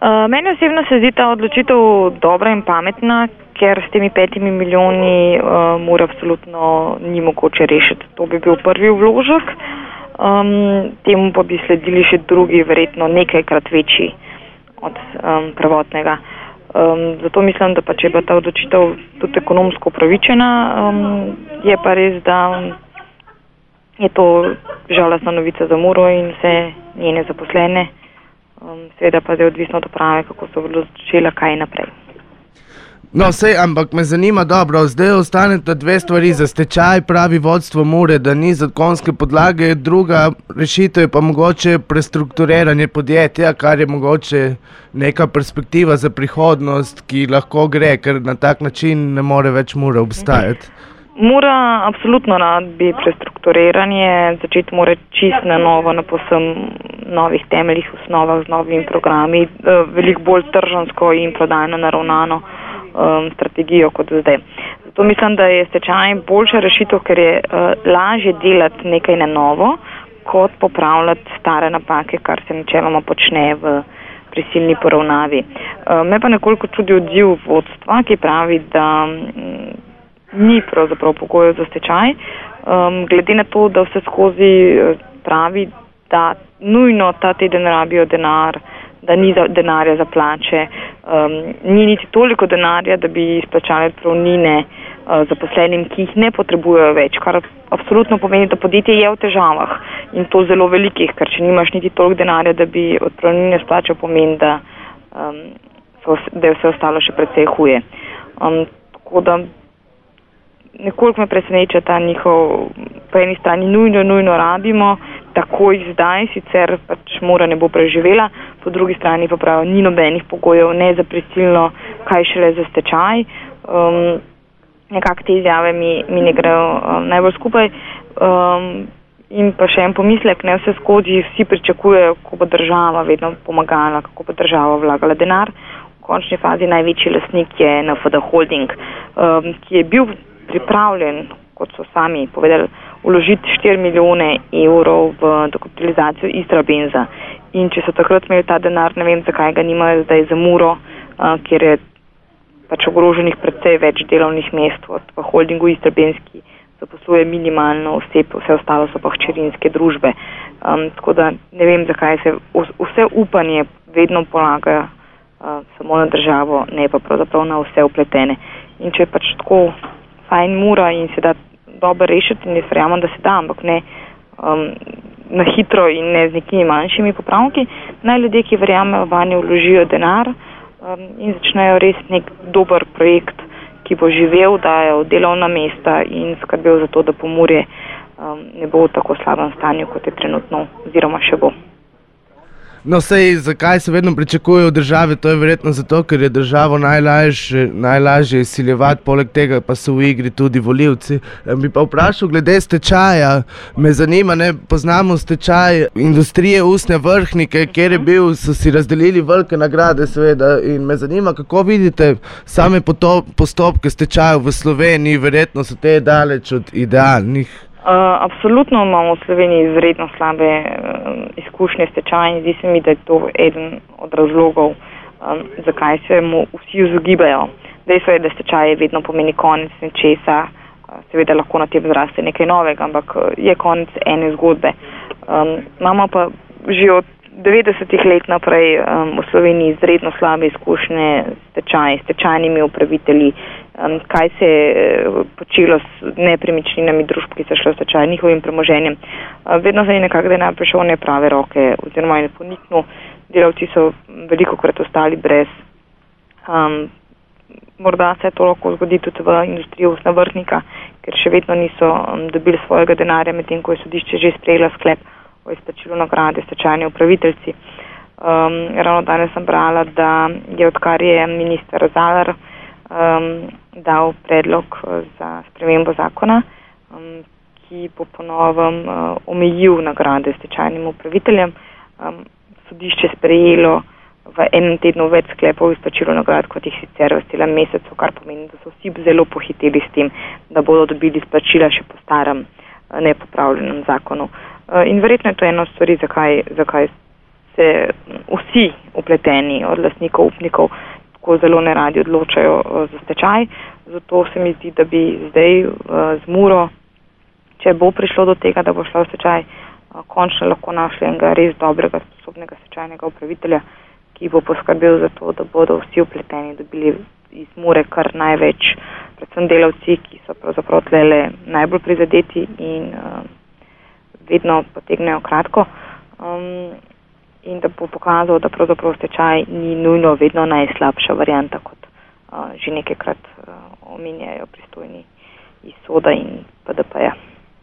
Meni osebno se zdi ta odločitev dobra in pametna, ker s temi 5 milijoni Mure absolutno ni mogoče rešiti. To bi bil prvi vložek, temu pa bi sledili še drugi, verjetno nekajkrat večji od prvotnega. Zato mislim, da pa če bo ta odločitev tudi ekonomsko upravičena, je pa res, da je to žalostna novica za Muro in vse njene zaposlene. Seveda pa je odvisno od uprave, kako so odločila, kaj naprej. No, sej, ampak me zanima dobro, zdaj ostaneta dve stvari za stečaj, pravi vodstvo Mure, da ni zakonske podlage, druga rešitev je pa mogoče prestrukturiranje podjetja, kar je mogoče neka perspektiva za prihodnost, ki lahko gre, ker na tak način ne more več Mure obstajati. Mura absolutno rabi prestrukturiranje, začeti mora čist na novo, na povsem novih temeljih, osnovah, z novimi programi, veliko bolj tržansko in prodajno naravnano strategijo kot zdaj. Zato mislim, da je stečaj boljša rešitev, ker je lažje delati nekaj na novo, kot popravljati stare napake, kar se načeloma počne v prisilni poravnavi. Me pa nekoliko čudi odziv vodstva, ki pravi, da ni pravzaprav pogojev za stečaj, glede na to, da vse skozi pravi, da nujno ta teden rabijo denar, da ni denarja za plače, ni niti toliko denarja, da bi izplačali odpravnine zaposlenim, ki jih ne potrebujejo več, kar absolutno pomeni, da podjetje je v težavah in to zelo velikih, ker če nimaš niti toliko denarja, da bi odpravnine splačal, pomeni, da je vse ostalo še precej huje. Tako da nekoliko me preseneča ta njihov, po eni strani nujno rabimo, takoj zdaj, sicer pač Mura ne bo preživela, po drugi strani pa pravijo, ni nobenih pogojev, ne za prisilno, kaj šele za stečaj. Nekako te izjave mi ne grejo najbolj skupaj. In pa še en pomislek, ne vse skozi vsi pričakujejo, kako bo država vedno pomagala, kako bo država vlagala denar. V končni fazi največji lastnik je NFD Holding, ki je bil pripravljen, kot so sami povedali, vložiti 4 milijone evrov v dokapitalizacijo Istrabenza. In če so takrat imeli ta denar, ne vem, zakaj ga nimajo zdaj za Muro, kjer je pač ogroženih predvsej več delovnih mest v holdingu Istrabenski, zaposluje minimalno oseb, vse ostalo so pa hčerinske družbe. Tako da ne vem, zakaj se vse upanje vedno polaga samo na državo, ne pa pravzaprav na vse upletene. In če je pač tako fajn Mura in se da dobro rešiti, in jaz verjamem, da se da, ampak ne na hitro in ne z nekimi manjšimi popravki, naj ljudje, ki verjamejo vanjo, vložijo denar in začnejo res nek dober projekt, ki bo živel, dajo delovna mesta in skrbel za to, da Pomurje ne bo v tako slabem stanju, kot je trenutno, oziroma še bo. No, sej, zakaj se vedno pričakuje od države, to je verjetno zato, ker je državo najlažje izsiljevati, poleg tega pa so v igri tudi volivci. Bi pa vprašal glede stečaja, me zanima, ne, poznamo stečaj industrije Usnja Vrhnike, kjer je bil, so si razdelili velike nagrade seveda in me zanima, kako vidite same postopke stečajev v Sloveniji, verjetno so te daleč od idealnih. Absolutno imamo v Sloveniji izredno slabe izkušnje stečaja in zdi se mi, da je to eden od razlogov, zakaj se mu vsi izogibajo. Dejstvo je, da stečaj vedno pomeni konec nečesa, seveda lahko na tem zraste nekaj novega, ampak je konec ene zgodbe. Imamo pa že od 90-ih let naprej v Sloveniji izredno slabe izkušnje s stečajnimi upravitelji, kaj se je počelo s nepremičninami družb, ki so šle v stečaj, njihovim premoženjem. Vedno se je nekako denar prišel v neprave roke, oziroma je poniknil, delavci so velikokrat ostali brez. Morda se to lahko zgodi tudi v industriji Usnja Vrhnika, ker še vedno niso dobili svojega denarja, medtem ko je sodišče že sprejela sklep o izplačilu nagrade stečajni upraviteljci. Ravno danes sem brala, da je odkar je minister Zalar dal predlog za spremembo zakona, ki bo po novem omejil nagrade stečajnim upraviteljem. Sodišče sprejelo v enem tednu več sklepov izplačilo nagrad, kot jih sicer v celem mesecu, kar pomeni, da so vsi zelo pohiteli s tem, da bodo dobili izplačila še po starem nepopravljenem zakonu. In verjetno je to ena od stvari, zakaj se vsi upleteni od lastnikov, upnikov tako zelo neradi odločajo za stečaj. Zato se mi zdi, da bi zdaj z Muro, če bo prišlo do tega, da bo šla v stečaj, končno lahko našli enega res dobrega, sposobnega stečajnega upravitelja, ki bo poskrbel za to, da bodo vsi upleteni dobili iz Mure kar največ, predvsem delavci, ki so pravzaprav tlele najbolj prizadeti in vedno potegnejo kratko. In da bo pokazal, da pravzaprav stečaj ni nujno vedno najslabša varianta, kot že nekajkrat omenjajo pristojni iz Soda in PDP-ja.